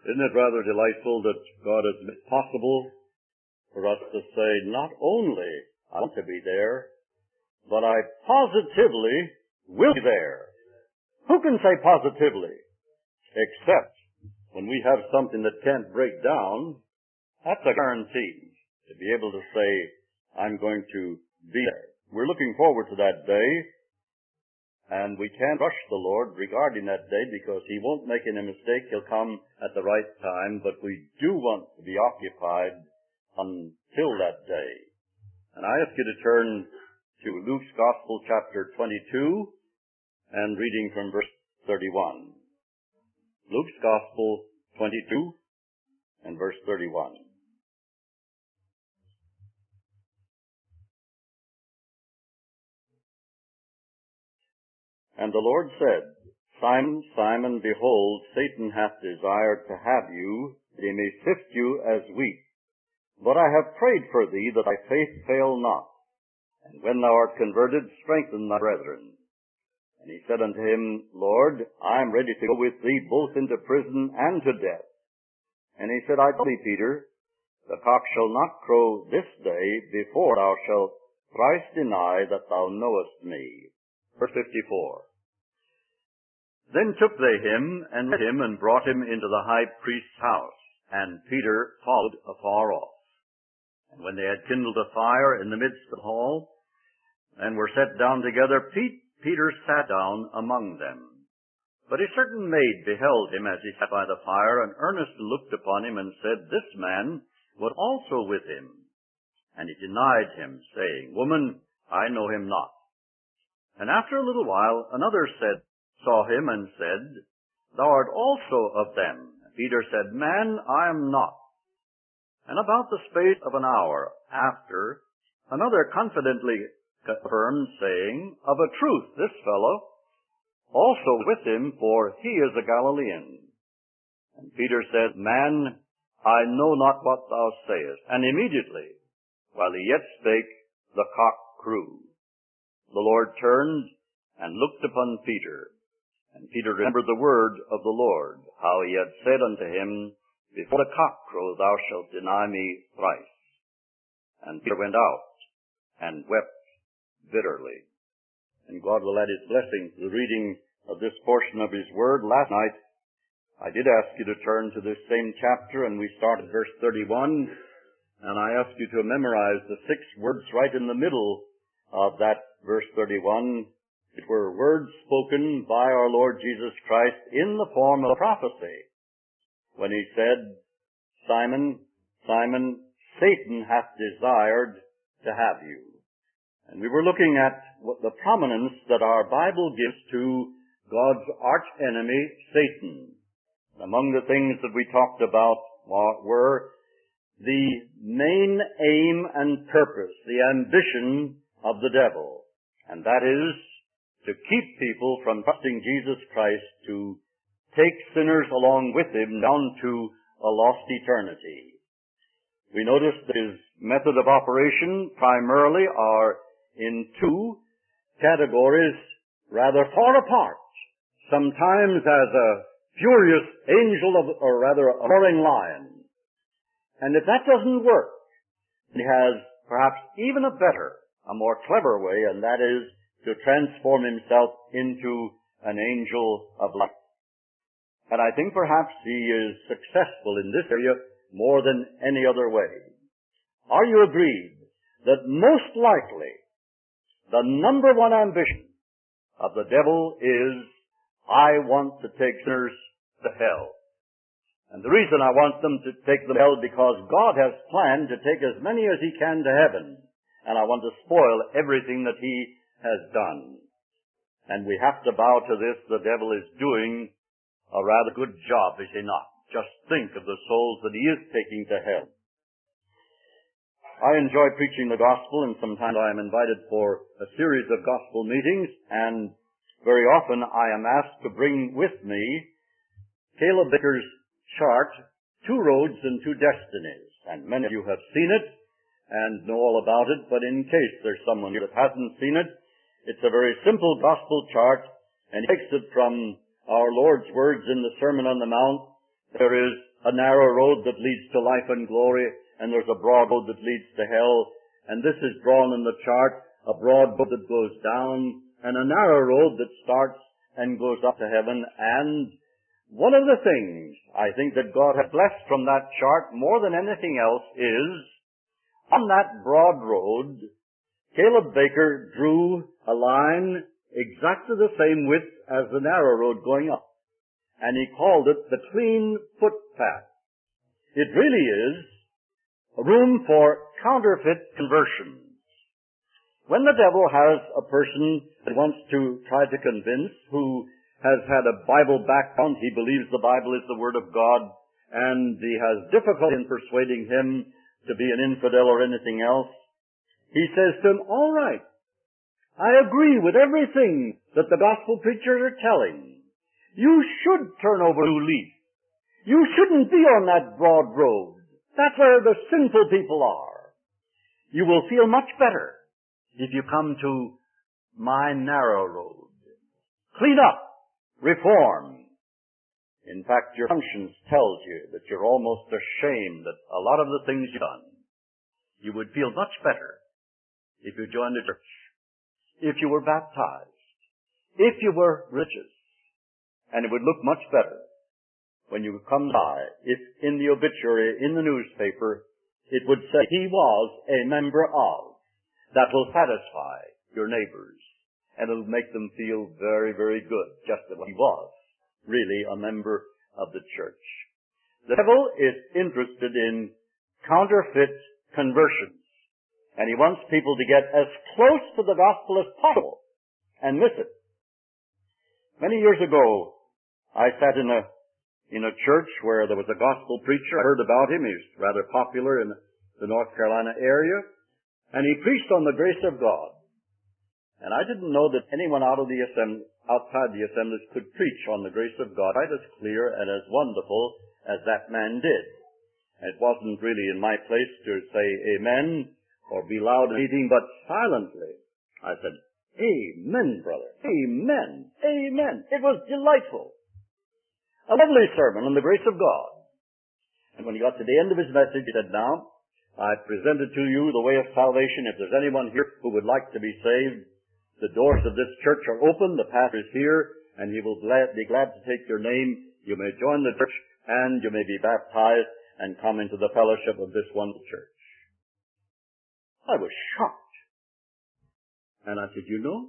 Isn't it rather delightful that God has made it possible for us to say, not only I want to be there, but I positively will be there. Who can say positively? Except when we have something that can't break down, that's a guarantee to be able to say, I'm going to be there. We're looking forward to that day, and we can't rush the Lord regarding that day because He won't make any mistake. He'll come at the right time, but we do want to be occupied until that day. And I ask you to turn to Luke's Gospel, chapter 22, and reading from verse 31. Luke's Gospel 22 and verse 31. And the Lord said, Simon, Simon, behold, Satan hath desired to have you, that he may sift you as wheat. But I have prayed for thee, that thy faith fail not. And when thou art converted, strengthen thy brethren. And he said unto him, Lord, I am ready to go with thee both into prison and to death. And he said, I tell thee, Peter, the cock shall not crow this day before thou shalt thrice deny that thou knowest me. Verse 54. Then took they him, and led him, and brought him into the high priest's house. And Peter followed afar off. And when they had kindled a fire in the midst of the hall, and were set down together, Peter sat down among them. But a certain maid beheld him as he sat by the fire, and earnestly looked upon him, and said, This man was also with him. And he denied him, saying, Woman, I know him not. And after a little while, another saw him, and said, Thou art also of them. Peter said, Man, I am not. And about the space of an hour after, another confidently confirmed, saying, Of a truth, this fellow also with him, for he is a Galilean. And Peter said, Man, I know not what thou sayest. And immediately, while he yet spake, the cock crew. The Lord turned and looked upon Peter. And Peter remembered the word of the Lord, how he had said unto him, Before the cock crow thou shalt deny me thrice. And Peter went out and wept bitterly. And God will add His blessing to the reading of this portion of His Word. Last night, I did ask you to turn to this same chapter, and we started verse 31, and I asked you to memorize the 6 words right in the middle of that verse 31. It were words spoken by our Lord Jesus Christ in the form of a prophecy, when He said, Simon, Simon, Satan hath desired to have you. And we were looking at what the prominence that our Bible gives to God's arch enemy, Satan. Among the things that we talked about were the main aim and purpose, the ambition of the devil. And that is to keep people from trusting Jesus Christ, to take sinners along with Him down to a lost eternity. We noticed that his method of operation primarily are in 2 categories rather far apart. Sometimes as a furious angel, or rather a roaring lion. And if that doesn't work, he has perhaps even a better, a more clever way, and that is to transform himself into an angel of light. And I think perhaps he is successful in this area more than any other way. Are you agreed that most likely the number one ambition of the devil is, I want to take sinners to hell. And the reason I want them to take them to hell, because God has planned to take as many as He can to heaven. And I want to spoil everything that He has done. And we have to bow to this. The devil is doing a rather good job, is he not? Just think of the souls that he is taking to hell. I enjoy preaching the gospel, and sometimes I am invited for a series of gospel meetings, and very often I am asked to bring with me Caleb Baker's chart, 2 Roads and 2 Destinies. And many of you have seen it and know all about it, but in case there's someone that hasn't seen it, it's a very simple gospel chart, and he takes it from our Lord's words in the Sermon on the Mount. There is a narrow road that leads to life and glory, and there's a broad road that leads to hell. And this is drawn in the chart, a broad road that goes down, and a narrow road that starts and goes up to heaven. And one of the things I think that God has blessed from that chart more than anything else is, on that broad road, Caleb Baker drew a line exactly the same width as the narrow road going up. And he called it the clean footpath. It really is a room for counterfeit conversions. When the devil has a person that wants to try to convince, who has had a Bible background, he believes the Bible is the Word of God, and he has difficulty in persuading him to be an infidel or anything else, he says to him, all right, I agree with everything that the gospel preachers are telling. You should turn over a new leaf. You shouldn't be on that broad road. That's where the sinful people are. You will feel much better if you come to my narrow road. Clean up. Reform. In fact, your conscience tells you that you're almost ashamed that a lot of the things you've done. You would feel much better if you joined the church, if you were baptized, if you were religious. And it would look much better when you come by if in the obituary, in the newspaper, it would say he was a member of. That will satisfy your neighbors, and it'll make them feel very, very good, just that he was really a member of the church. The devil is interested in counterfeit conversions, and he wants people to get as close to the gospel as possible and miss it. Many years ago, I sat in a church where there was a gospel preacher. I heard about him. He was rather popular in the North Carolina area. And he preached on the grace of God. And I didn't know that anyone outside the assemblies could preach on the grace of God quite as clear and as wonderful as that man did. It wasn't really in my place to say amen or be loud in meeting, but silently I said, amen, brother. Amen. Amen. It was delightful. A lovely sermon on the grace of God. And when he got to the end of his message, he said, now, I presented to you the way of salvation. If there's anyone here who would like to be saved, the doors of this church are open. The pastor is here, and he will be glad to take your name. You may join the church, and you may be baptized and come into the fellowship of this wonderful church. I was shocked. And I said, you know,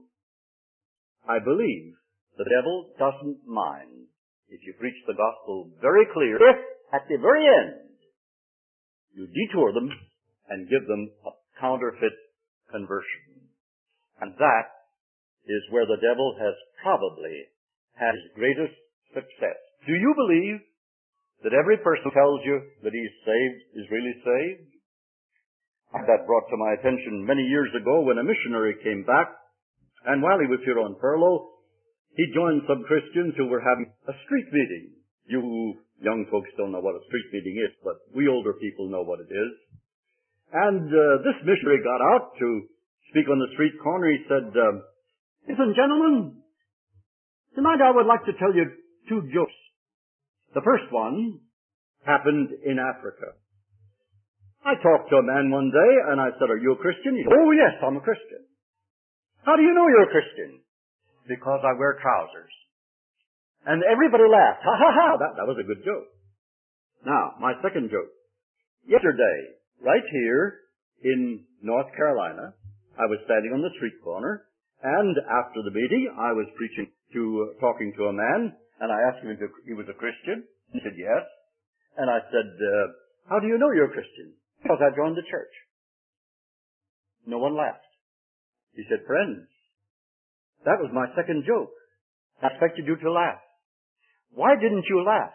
I believe the devil doesn't mind if you preach the gospel very clear, if at the very end you detour them and give them a counterfeit conversion. And that is where the devil has probably had his greatest success. Do you believe that every person who tells you that he's saved is really saved? I had that brought to my attention many years ago when a missionary came back, and while he was here on furlough, he joined some Christians who were having a street meeting. You young folks don't know what a street meeting is, but we older people know what it is. And this missionary got out to speak on the street corner. He said, ladies and gentlemen, tonight I would like to tell you two jokes. The first one happened in Africa. I talked to a man one day, and I said, are you a Christian? He said, oh, yes, I'm a Christian. How do you know you're a Christian? Because I wear trousers. And everybody laughed. Ha, ha, ha. That was a good joke. Now, my second joke. Yesterday, right here in North Carolina, I was standing on the street corner, and after the meeting, I was talking to a man, and I asked him if he was a Christian. He said, yes. And I said, how do you know you're a Christian? Because I joined the church. No one laughed. He said, friends, that was my second joke. I expected you to laugh. Why didn't you laugh?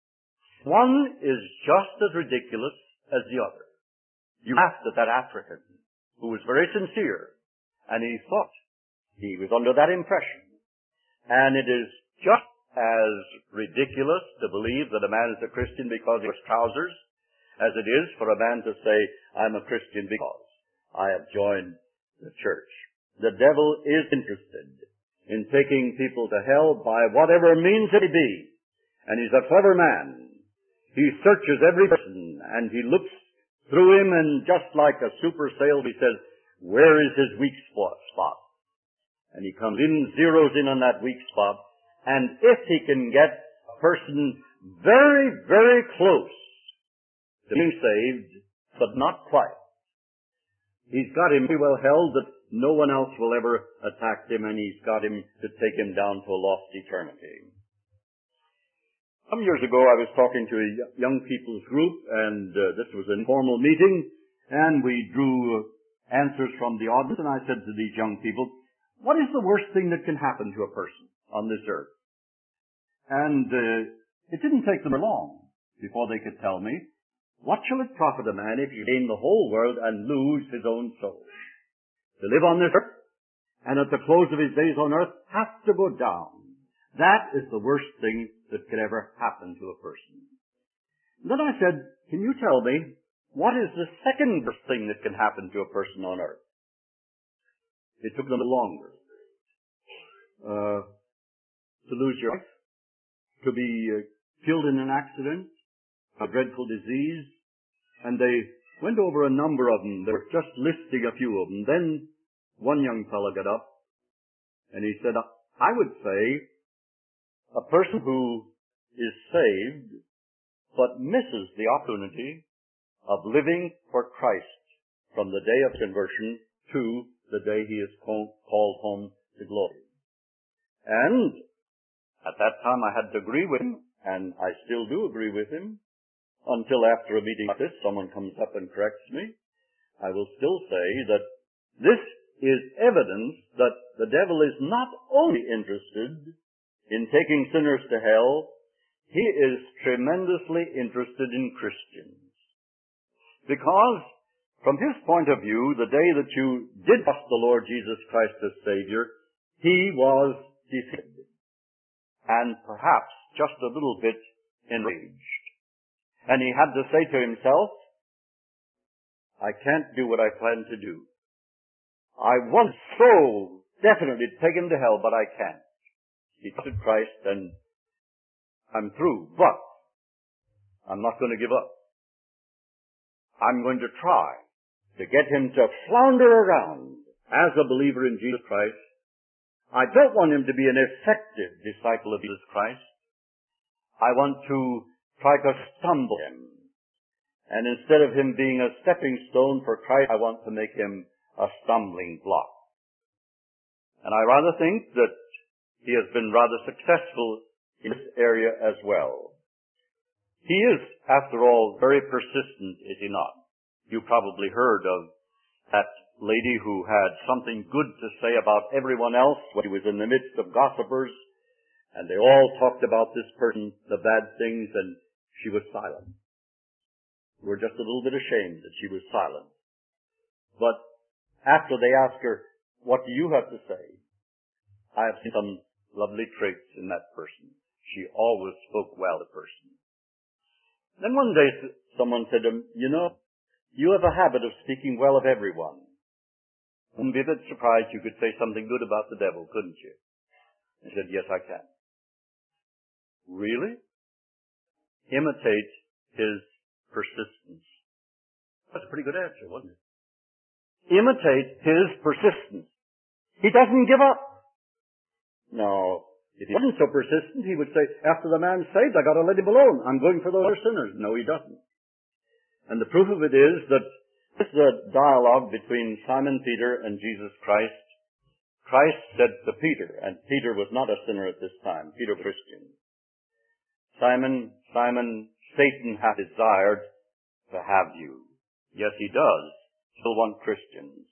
One is just as ridiculous as the other. You laughed at that African who was very sincere, and he thought he was under that impression. And it is just as ridiculous to believe that a man is a Christian because he wears trousers as it is for a man to say, I'm a Christian because I have joined the church. The devil is interested in taking people to hell by whatever means it be. And he's a clever man. He searches every person, and he looks through him, and just like a super salesman, he says, where is his weak spot? And he comes in, zeroes in on that weak spot, and if he can get a person very, very close to being saved, but not quite, he's got him pretty well held that no one else will ever attack him, and he's got him to take him down to a lost eternity. Some years ago, I was talking to a young people's group, and this was an informal meeting, and we drew answers from the audience, and I said to these young people, what is the worst thing that can happen to a person on this earth? And it didn't take them long before they could tell me, what shall it profit a man if he gain the whole world and lose his own soul? To live on this earth, and at the close of his days on earth, has to go down. That is the worst thing that could ever happen to a person. Then I said, can you tell me, what is the second worst thing that can happen to a person on earth? It took them longer. To lose your life, to be killed in an accident, a dreadful disease, and they went over a number of them. They were just listing a few of them. Then one young fellow got up, and he said, I would say a person who is saved but misses the opportunity of living for Christ from the day of conversion to the day he is called home to glory. And at that time I had to agree with him, and I still do agree with him, until after a meeting like this someone comes up and corrects me. I will still say that this is evidence that the devil is not only interested in taking sinners to hell, he is tremendously interested in Christians. Because, from his point of view, the day that you did trust the Lord Jesus Christ as Savior, he was defeated, and perhaps just a little bit enraged. And he had to say to himself, I can't do what I plan to do. I want so definitely to take him to hell, but I can't. He trusted Christ, and I'm through. But I'm not going to give up. I'm going to try to get him to flounder around as a believer in Jesus Christ. I don't want him to be an effective disciple of Jesus Christ. I want to try to stumble him. And instead of him being a stepping stone for Christ, I want to make him a stumbling block. And I rather think that he has been rather successful in this area as well. He is, after all, very persistent, is he not? You probably heard of that lady who had something good to say about everyone else when he was in the midst of gossipers, and they all talked about this person, the bad things, and she was silent. We were just a little bit ashamed that she was silent. But after they asked her, what do you have to say? I have seen some lovely traits in that person. She always spoke well to the person. Then one day someone said to him, you have a habit of speaking well of everyone. Wouldn't be a bit surprised you could say something good about the devil, couldn't you? He said, yes, I can. Really? Imitate his persistence. That's a pretty good answer, wasn't it? Imitate his persistence. He doesn't give up. No, if he wasn't so persistent, he would say, after the man's saved, I got to let him alone. I'm going for those other sinners. No, he doesn't. And the proof of it is that this is a dialogue between Simon Peter and Jesus Christ. Christ said to Peter, and Peter was not a sinner at this time. Peter was a Christian. Simon, Simon, Satan hath desired to have you. Yes, he does. Still want Christians.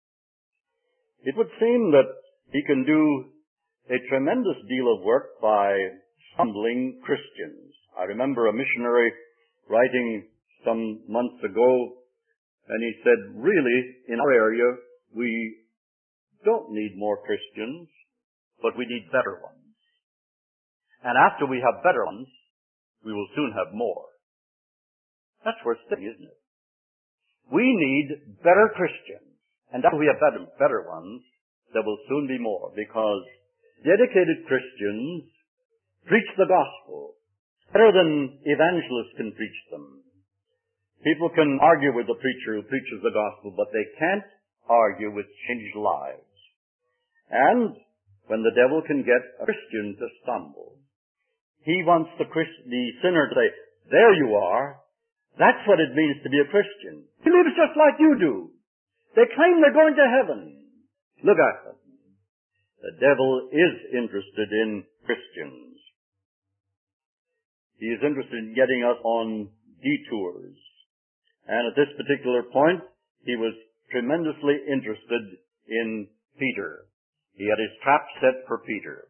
It would seem that he can do a tremendous deal of work by stumbling Christians. I remember a missionary writing some months ago, and he said, really, in our area, we don't need more Christians, but we need better ones. And after we have better ones, we will soon have more. That's worth saying, isn't it? We need better Christians. And after we have better ones, there will soon be more, because dedicated Christians preach the gospel, better than evangelists can preach them. People can argue with the preacher who preaches the gospel, but they can't argue with changed lives. And when the devil can get a Christian to stumble, he wants the sinner to say, there you are. That's what it means to be a Christian. He lives just like you do. They claim they're going to heaven. Look at them. The devil is interested in Christians. He is interested in getting us on detours. And at this particular point, he was tremendously interested in Peter. He had his trap set for Peter.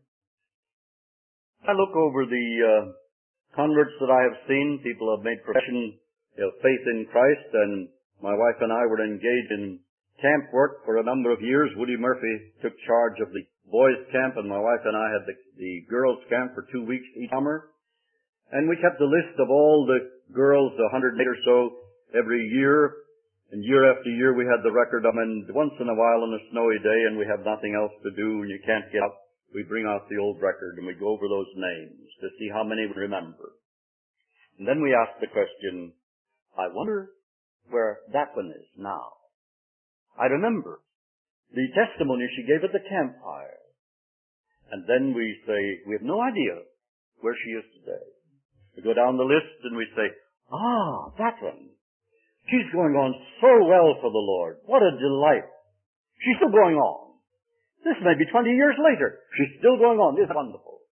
I look over the converts that I have seen. People have made profession of faith in Christ, and my wife and I were engaged in camp work for a number of years. Woody Murphy took charge of the boys' camp, and my wife and I had the girls' camp for 2 weeks each summer. And we kept a list of all the girls, 108 or so, every year. And year after year we had the record of them. And once in a while on a snowy day and we have nothing else to do and you can't get up, we bring out the old record and we go over those names to see how many we remember. And then we ask the question, I wonder where that one is now. I remember the testimony she gave at the campfire. And then we say, we have no idea where she is today. We go down the list and we say, that one. She's going on so well for the Lord. What a delight. She's still going on. This may be 20 years later. She's still going on. It's wonderful.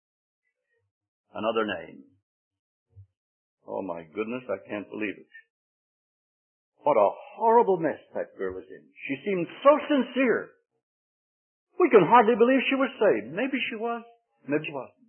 Another name. Oh my goodness, I can't believe it. What a horrible mess that girl was in. She seemed so sincere. We can hardly believe she was saved. Maybe she was. Maybe she wasn't.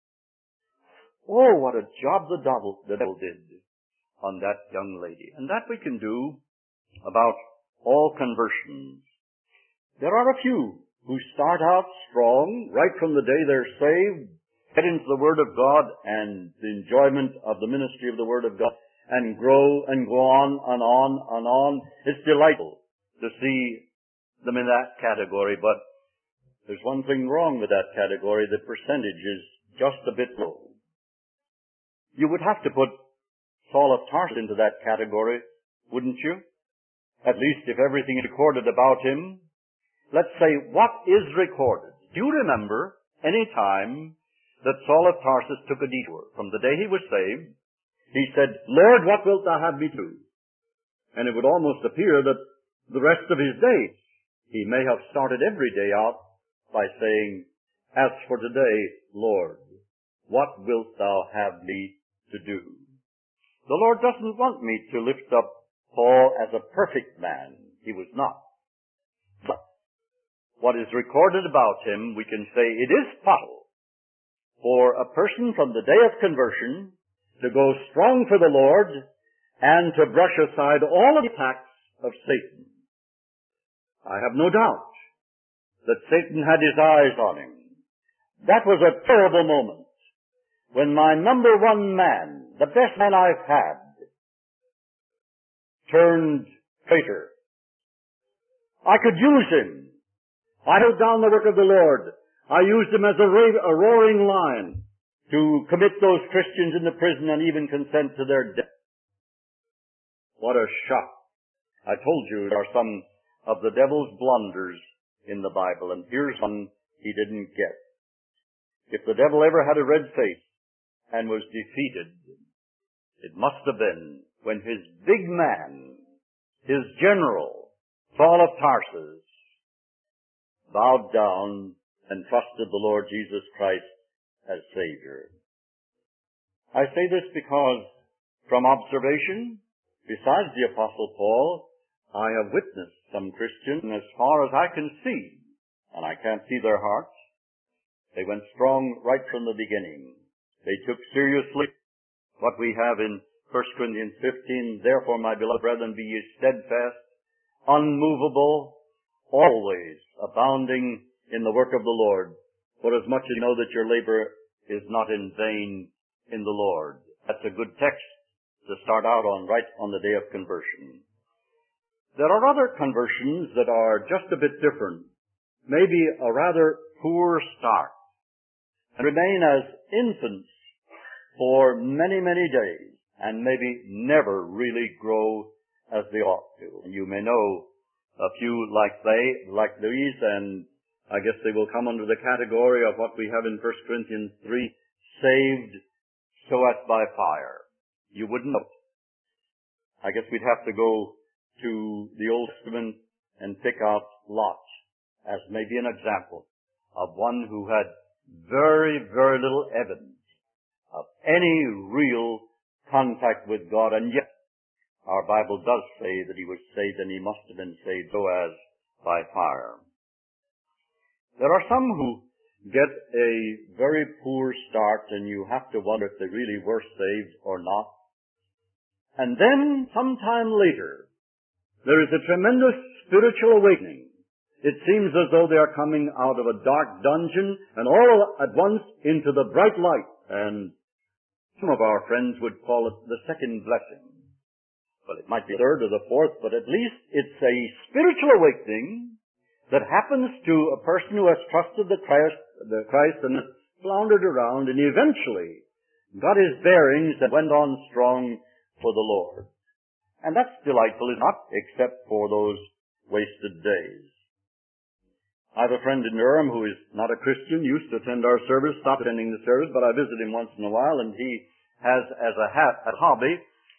Oh, what a job the devil did on that young lady. And that we can do about all conversions. There are a few who start out strong right from the day they're saved, get into the Word of God and the enjoyment of the ministry of the Word of God, and grow and go on and on and on. It's delightful to see them in that category, but there's one thing wrong with that category. The percentage is just a bit low. You would have to put Saul of Tarsus into that category, wouldn't you? At least if everything is recorded about him. Let's say, what is recorded? Do you remember any time that Saul of Tarsus took a detour? From the day he was saved, he said, Lord, what wilt thou have me to do? And it would almost appear that the rest of his days, he may have started every day out by saying, as for today, Lord, what wilt thou have me to do? The Lord doesn't want me to lift up Paul as a perfect man. He was not. But what is recorded about him, we can say it is possible for a person from the day of conversion to go strong for the Lord and to brush aside all of the attacks of Satan. I have no doubt that Satan had his eyes on him. That was a terrible moment when my number one man, the best man I've had, turned traitor. I could use him. I held down the work of the Lord. I used him as a roaring lion to commit those Christians into prison and even consent to their death. What a shock. I told you there are some of the devil's blunders in the Bible, and here's one he didn't get. If the devil ever had a red face and was defeated, it must have been when his big man, his general, Saul of Tarsus, bowed down and trusted the Lord Jesus Christ as Savior. I say this because from observation, besides the Apostle Paul, I have witnessed some Christians as far as I can see, and I can't see their hearts. They went strong right from the beginning. They took seriously what we have in 1 Corinthians 15, therefore, my beloved brethren, be ye steadfast, unmovable, always abounding in the work of the Lord, for as much as you know that your labor is not in vain in the Lord. That's a good text to start out on right on the day of conversion. There are other conversions that are just a bit different, maybe a rather poor start, and remain as infants for many, many days and maybe never really grow as they ought to. And you may know a few like these, and I guess they will come under the category of what we have in 1 Corinthians 3, saved so as by fire. You wouldn't know. I guess we'd have to go to the Old Testament and pick out Lot as maybe an example of one who had very, very little evidence of any real contact with God, and yet our Bible does say that he was saved, and he must have been saved so as by fire. There are some who get a very poor start, and you have to wonder if they really were saved or not. And then, sometime later, there is a tremendous spiritual awakening. It seems as though they are coming out of a dark dungeon and all at once into the bright light. And some of our friends would call it the second blessing. Well, it might be the third or the fourth, but at least it's a spiritual awakening that happens to a person who has trusted the Christ and has floundered around and eventually got his bearings and went on strong for the Lord. And that's delightful, is not, except for those wasted days. I have a friend in Durham who is not a Christian, used to attend our service, stopped attending the service, but I visit him once in a while, and he has as a hobby,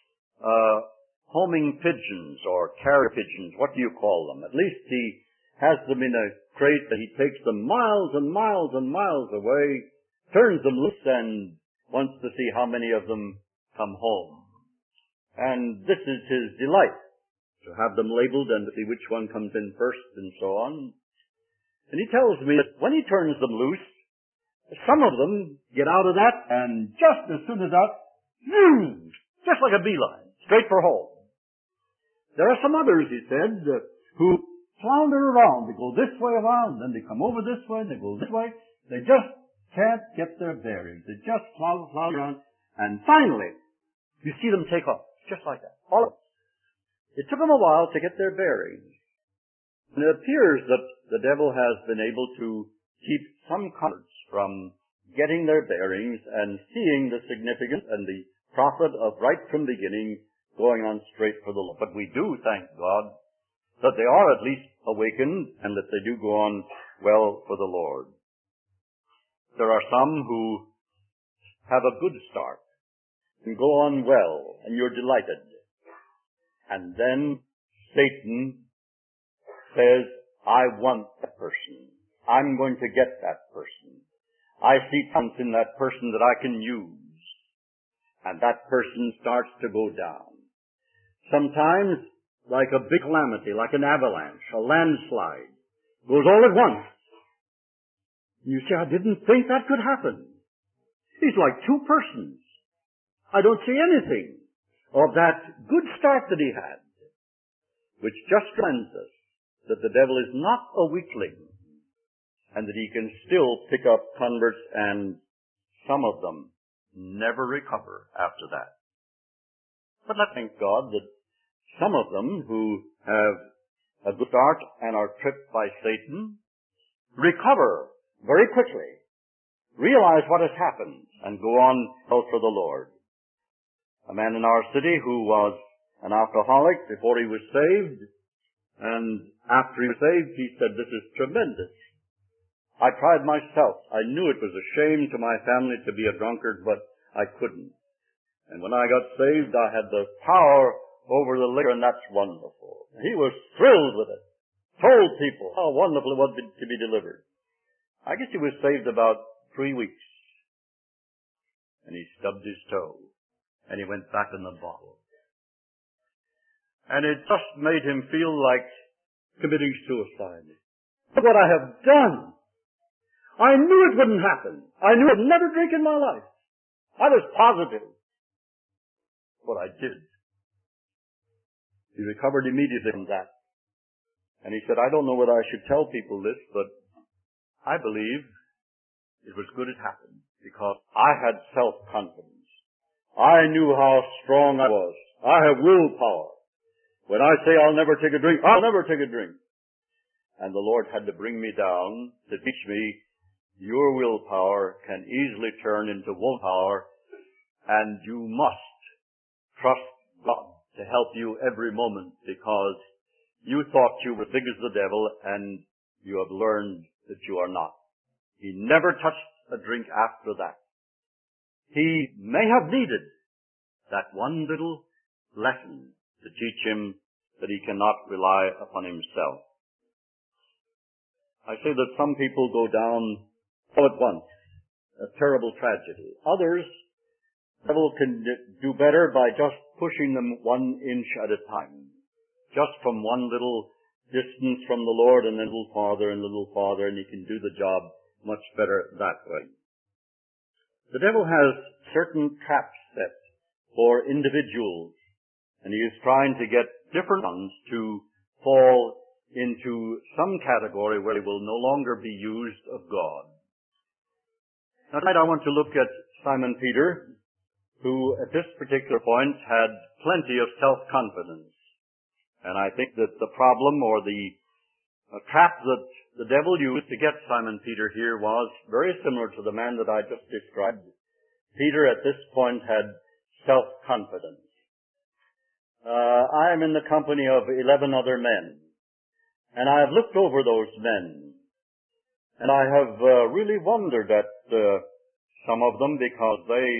homing pigeons or carrier pigeons. What do you call them? At least he has them in a crate that he takes them miles and miles and miles away, turns them loose, and wants to see how many of them come home. And this is his delight, to have them labeled and to see which one comes in first and so on. And he tells me that when he turns them loose, some of them get out of that, and just as soon as that, just like a beeline, straight for home. There are some others, he said, who flounder around. They go this way around, then they come over this way, they go this way. They just can't get their bearings. They just flounder around, and finally, you see them take off, just like that. All of it. It took them a while to get their bearings. And it appears that the devil has been able to keep some converts from getting their bearings and seeing the significance and the profit of right from beginning going on straight for the Lord. But we do thank God that they are at least awakened and that they do go on well for the Lord. There are some who have a good start and go on well, and you're delighted. And then Satan says, I want that person. I'm going to get that person. I see something in that person that I can use. And that person starts to go down. Sometimes, like a big calamity, like an avalanche, a landslide, goes all at once. You say, I didn't think that could happen. He's like two persons. I don't see anything of that good start that he had, which just reminds us that the devil is not a weakling, and that he can still pick up converts, and some of them never recover after that. But let's thank God that some of them who have a good start and are tripped by Satan recover very quickly, realize what has happened, and go on well for the Lord. A man in our city who was an alcoholic before he was saved, and after he was saved, he said, this is tremendous. I tried myself. I knew it was a shame to my family to be a drunkard, but I couldn't. And when I got saved, I had the power over the liquor, and that's wonderful. He was thrilled with it. Told people how wonderful it was to be delivered. I guess he was saved about 3 weeks. And he stubbed his toe. And he went back in the bottle. And it just made him feel like committing suicide. Look what I have done. I knew it wouldn't happen. I knew I'd never drink in my life. I was positive. But I did. He recovered immediately from that. And he said, I don't know whether I should tell people this, but I believe it was good it happened because I had self-confidence. I knew how strong I was. I have willpower. When I say I'll never take a drink, I'll never take a drink. And the Lord had to bring me down to teach me your willpower can easily turn into willpower, And you must trust God to help you every moment, because you thought you were as big as the devil, and you have learned that you are not. He never touched a drink after that. He may have needed that one little lesson to teach him that he cannot rely upon himself. I say that some people go down all at once, a terrible tragedy. Others, the devil can do better by just pushing them 1 inch at a time, just from one little distance from the Lord, and then a little farther and a little farther, and he can do the job much better that way. The devil has certain traps set for individuals, and he is trying to get different ones to fall into some category where they will no longer be used of God. Now, tonight I want to look at Simon Peter, who at this particular point had plenty of self-confidence. And I think that the problem, or the trap that the devil used to get Simon Peter here, was very similar to the man that I just described. Peter at this point had self-confidence. I am in the company of 11 other men, and I have looked over those men, and I have really wondered at some of them, because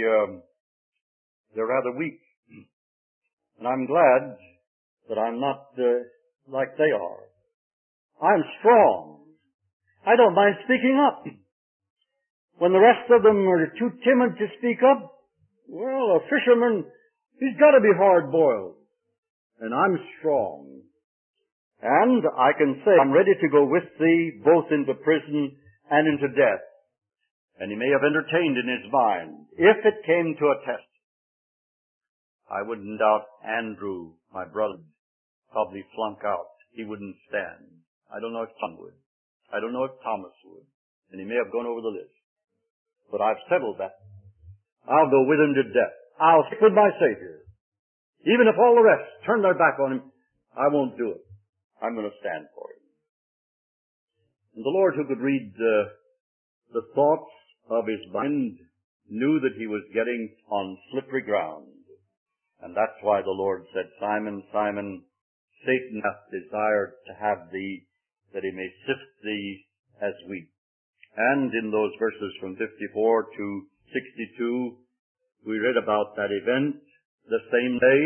they're rather weak. And I'm glad that I'm not like they are. I'm strong. I don't mind speaking up. When the rest of them are too timid to speak up, well, a fisherman, he's got to be hard-boiled. And I'm strong. And I can say, I'm ready to go with thee both into prison and into death. And he may have entertained in his mind, if it came to a test, I wouldn't doubt Andrew, my brother, probably flunk out. He wouldn't stand. I don't know if Tom would. I don't know if Thomas would. And he may have gone over the list. But I've settled that. I'll go with him to death. I'll stick with my Savior. Even if all the rest turn their back on him, I won't do it. I'm going to stand for him. And the Lord, who could read the thoughts of his mind, knew that he was getting on slippery ground. And that's why the Lord said, Simon, Simon, Satan hath desired to have thee, that he may sift thee as wheat. And in those verses from 54 to 62, we read about that event the same day.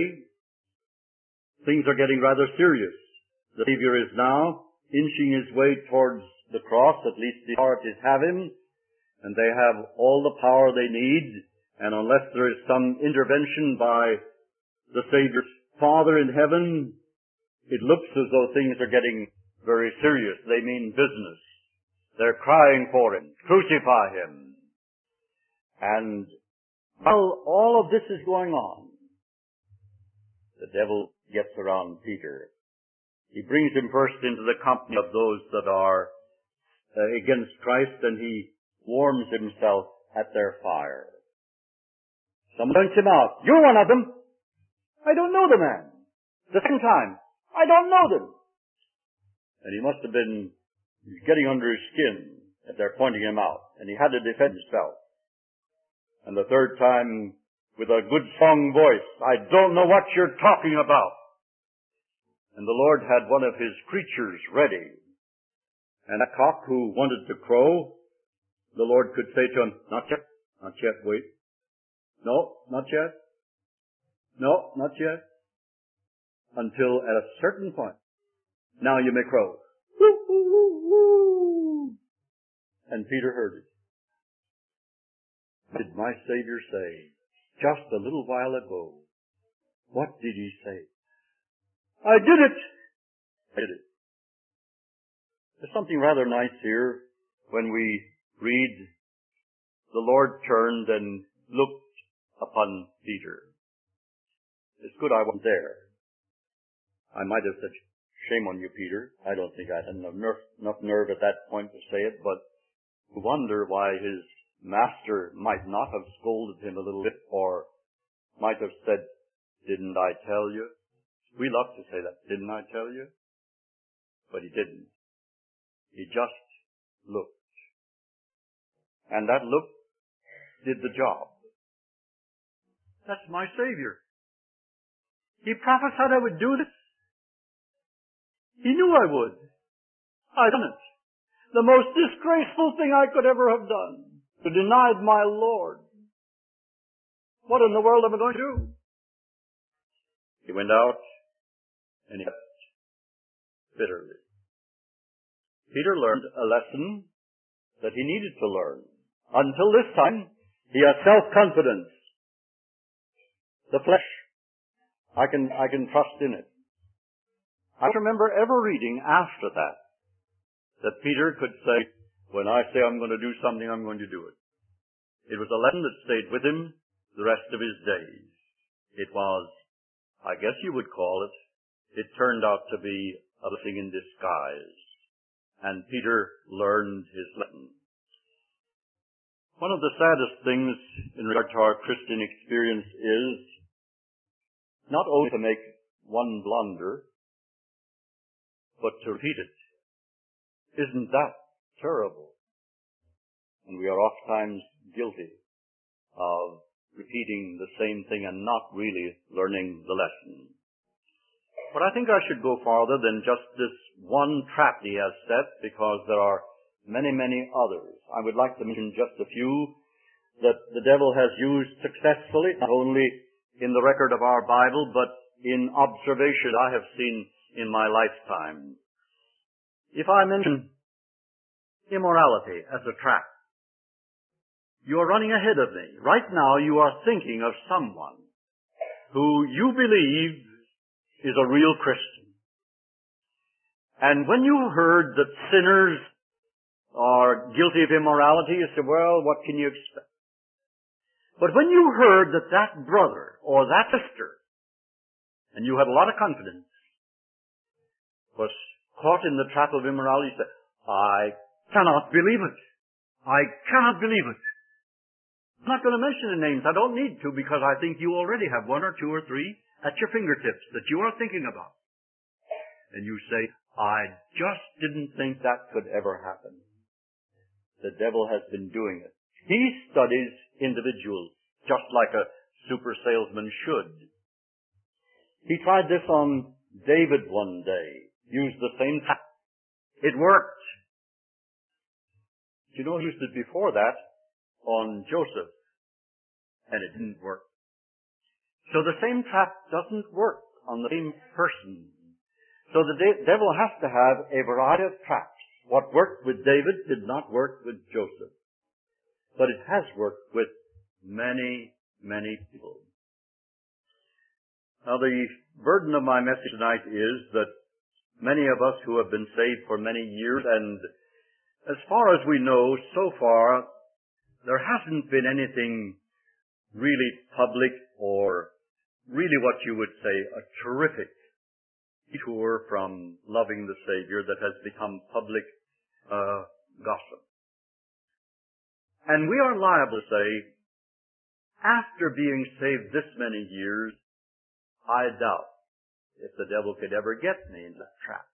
Things are getting rather serious. The Savior is now inching his way towards the cross, at least the authorities have him, and they have all the power they need, and unless there is some intervention by the Savior's Father in heaven, it looks as though things are getting very serious. They mean business. They're crying for him. Crucify him. And while all of this is going on, the devil gets around Peter. He brings him first into the company of those that are against Christ, and he warms himself at their fire. Some points him out. You're one of them. I don't know the man. The second time, I don't know them. And he must have been getting under his skin that they're pointing him out, and he had to defend himself. And the third time, with a good strong voice, I don't know what you're talking about. And the Lord had one of his creatures ready. And a cock who wanted to crow, the Lord could say to him, not yet, wait. No, not yet. No, not yet. Until at a certain point, now you may crow. Woo, woo, woo, woo. And Peter heard it. What did my Savior say just a little while ago? What did he say? I did it! I did it. There's something rather nice here when we read, the Lord turned and looked upon Peter. It's good I wasn't there. I might have said, shame on you, Peter. I don't think I had enough nerve at that point to say it, but I wonder why his master might not have scolded him a little bit, or might have said, didn't I tell you? We love to say that, didn't I tell you? But he didn't. He just looked. And that look did the job. That's my Savior. He prophesied I would do this. He knew I would. I've done it. The most disgraceful thing I could ever have done. To deny my Lord. What in the world am I going to do? He went out and he wept bitterly. Peter learned a lesson that he needed to learn. Until this time, he has self-confidence. The flesh, I can trust in it. I remember ever reading after that Peter could say, when I say I'm going to do something, I'm going to do it. It was a lesson that stayed with him the rest of his days. It was, I guess you would call it turned out to be a blessing in disguise. And Peter learned his lesson. One of the saddest things in regard to our Christian experience is not only to make one blunder, but to repeat it. Isn't that terrible? And we are oftentimes guilty of repeating the same thing and not really learning the lesson. But I think I should go farther than just this one trap he has set, because there are many, many others. I would like to mention just a few that the devil has used successfully, not only in the record of our Bible, but in observation I have seen in my lifetime. If I mention immorality as a trap, you are running ahead of me. Right now you are thinking of someone who you believe is a real Christian. And when you heard that sinners are guilty of immorality, you say, well, what can you expect? But when you heard that that brother or that sister, and you had a lot of confidence, was caught in the trap of immorality, you say, I cannot believe it. I cannot believe it. I'm not going to mention the names. I don't need to, because I think you already have one or two or three at your fingertips that you are thinking about. And you say, I just didn't think that could ever happen. The devil has been doing it. He studies individuals just like a super salesman should. He tried this on David one day. Used the same tactic. It worked. You know, he used it before that on Joseph, and it didn't work. So the same trap doesn't work on the same person. So the devil has to have a variety of traps. What worked with David did not work with Joseph. But it has worked with many, many people. Now the burden of my message tonight is that many of us who have been saved for many years, and as far as we know, so far, there hasn't been anything really public or really what you would say a terrific detour from loving the Savior that has become public gossip. And we are liable to say, after being saved this many years, I doubt if the devil could ever get me into that trap.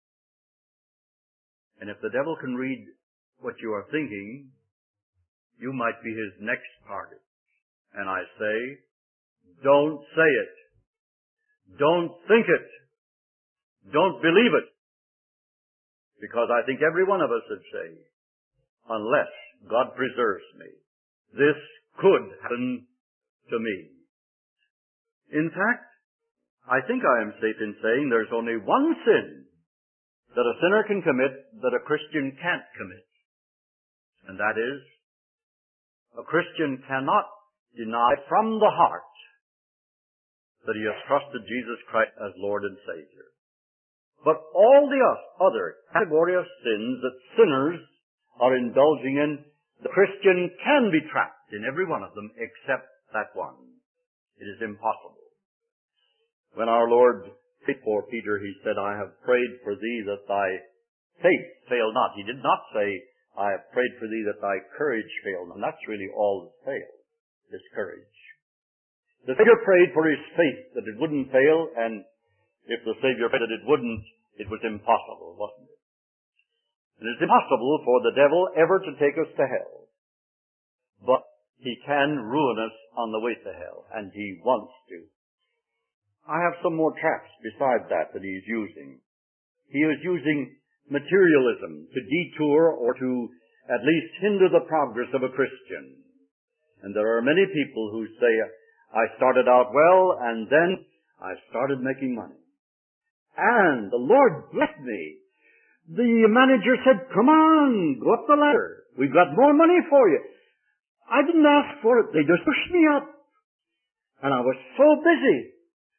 And if the devil can read what you are thinking, you might be his next target. And I say, don't say it. Don't think it. Don't believe it. Because I think every one of us would say, unless God preserves me, this could happen to me. In fact, I think I am safe in saying there's only one sin that a sinner can commit that a Christian can't commit. And that is, a Christian cannot deny from the heart that he has trusted Jesus Christ as Lord and Savior. But all the other category of sins that sinners are indulging in, the Christian can be trapped in every one of them except that one. It is impossible. When our Lord prayed for Peter, he said, I have prayed for thee that thy faith fail not. He did not say, I have prayed for thee that thy courage fail not. And that's really all that failed, his courage. The Savior prayed for his faith that it wouldn't fail, and if the Savior prayed that it wouldn't, it was impossible, wasn't it? And it's impossible for the devil ever to take us to hell. But He can ruin us on the way to hell, and he wants to. I have some more traps besides that he's using. He is using materialism to detour or to at least hinder the progress of a Christian. And there are many people who say, I started out well, and then I started making money. And the Lord blessed me. The manager said, come on, go up the ladder. We've got more money for you. I didn't ask for it. They just pushed me up. And I was so busy.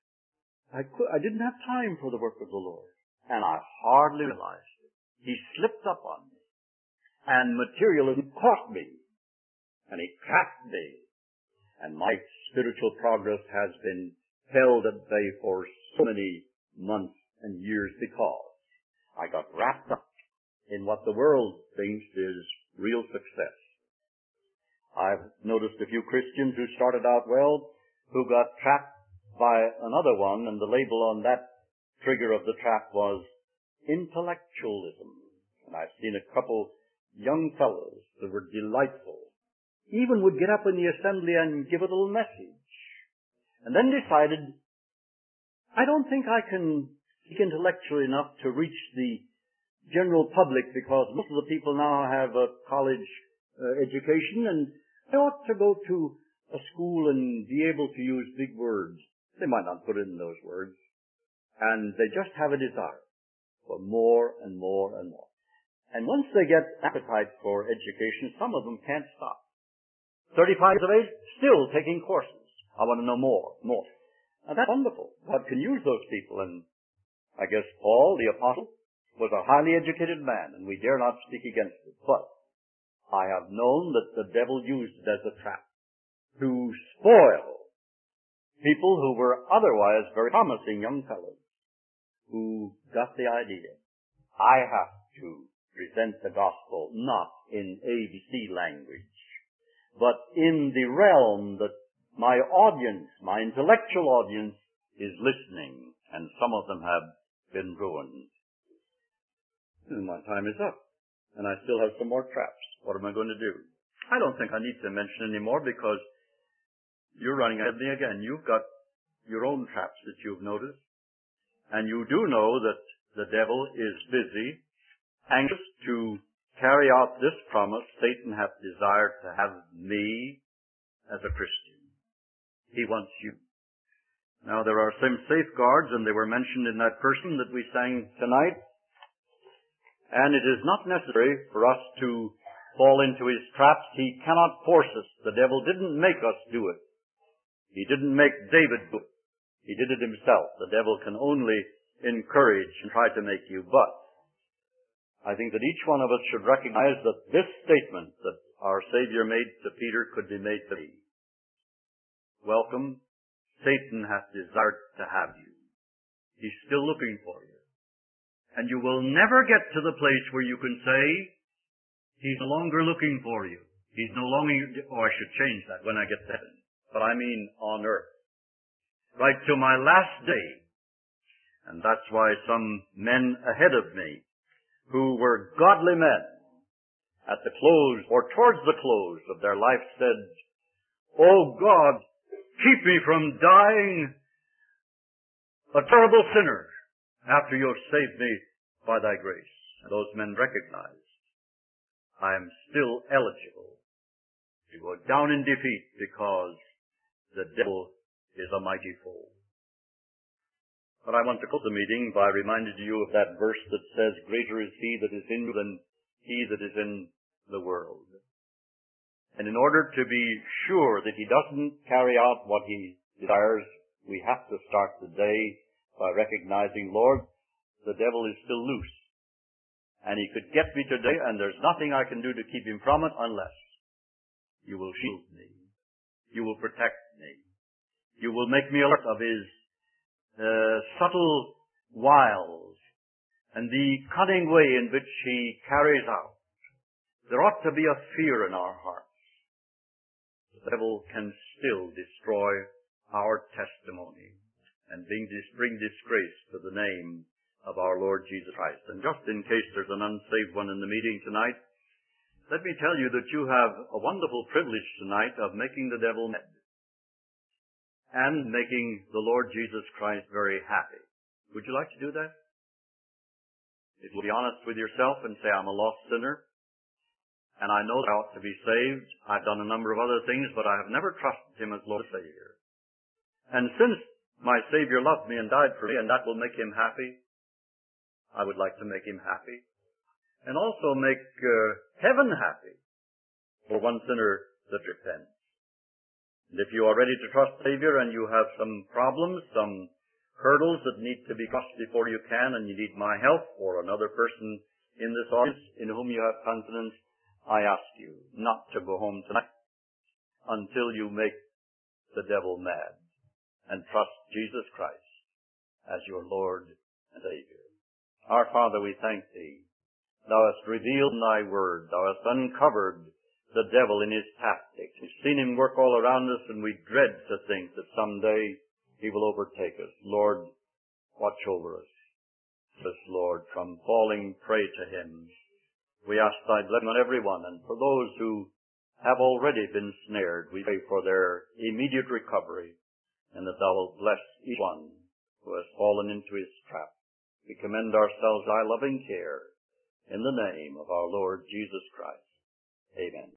I didn't have time for the work of the Lord. And I hardly realized it. He slipped up on me. And materialism caught me. And he trapped me. And my spiritual progress has been held at bay for so many months and years because I got wrapped up in what the world thinks is real success. I've noticed a few Christians who started out well, who got trapped by another one, and the label on that trigger of the trap was intellectualism. And I've seen a couple young fellows that were delightful, even would get up in the assembly and give a little message, and then decided, I don't think I can speak intellectually enough to reach the general public because most of the people now have a college education, and they ought to go to a school and be able to use big words. They might not put in those words. And they just have a desire for more and more and more. And once they get appetite for education, some of them can't stop. 35 years of age, still taking courses. I want to know more. And that's wonderful. God can use those people. And I guess Paul, the apostle, was a highly educated man, and we dare not speak against it. But I have known that the devil used it as a trap to spoil people who were otherwise very promising young fellows who got the idea. I have to present the gospel not in ABC language, but in the realm that my audience, my intellectual audience, is listening, and some of them have been ruined. And my time is up, and I still have some more traps. What am I going to do? I don't think I need to mention any more because you're running ahead of me again. You've got your own traps that you've noticed, and you do know that the devil is busy, anxious to carry out this promise. Satan hath desired to have me as a Christian. He wants you. Now there are some safeguards, and they were mentioned in that person that we sang tonight. And it is not necessary for us to fall into his traps. He cannot force us. The devil didn't make us do it. He didn't make David do it. He did it himself. The devil can only encourage and try to make you. But I think that each one of us should recognize that this statement that our Savior made to Peter could be made to me. Welcome. Satan hath desired to have you. He's still looking for you. And you will never get to the place where you can say, he's no longer looking for you. He's no longer, I should change that when I get to heaven. But I mean on earth. Right to my last day. And that's why some men ahead of me, who were godly men, at the close or towards the close of their life said, Oh God, keep me from dying a terrible sinner after you have saved me by thy grace. And those men recognized I am still eligible to go down in defeat because the devil is a mighty foe. But I want to close the meeting by reminding you of that verse that says, Greater is he that is in you than he that is in the world. And in order to be sure that he doesn't carry out what he desires, we have to start the day by recognizing, Lord, the devil is still loose. And he could get me today, and there's nothing I can do to keep him from it unless you will shield me. You will protect me. You will make me alert of his subtle wiles and the cunning way in which he carries out. There ought to be a fear in our hearts. The devil can still destroy our testimony and bring disgrace to the name of our Lord Jesus Christ. And just in case there's an unsaved one in the meeting tonight, Let me tell you that you have a wonderful privilege tonight of making the devil mad and making the Lord Jesus Christ very happy. Would you like to do that? If you'll be honest with yourself and say, I'm a lost sinner, and I know that I ought to be saved. I've done a number of other things, but I have never trusted Him as Lord and Savior. And since my Savior loved me and died for me, and that will make Him happy, I would like to make Him happy. And also make heaven happy for one sinner that repents. And if you are ready to trust Savior and you have some problems, some hurdles that need to be crossed before you can, and you need my help or another person in this audience in whom you have confidence, I ask you not to go home tonight until you make the devil mad and trust Jesus Christ as your Lord and Savior. Our Father, we thank Thee. Thou hast revealed in Thy word. Thou hast uncovered the devil in his tactics. We've seen him work all around us, and we dread to think that someday he will overtake us. Lord, watch over us. Keep us, Lord, from falling prey to him. We ask Thy blessing on everyone, and for those who have already been snared, we pray for their immediate recovery, and that Thou wilt bless each one who has fallen into his trap. We commend ourselves to Thy loving care, in the name of our Lord Jesus Christ. Amen.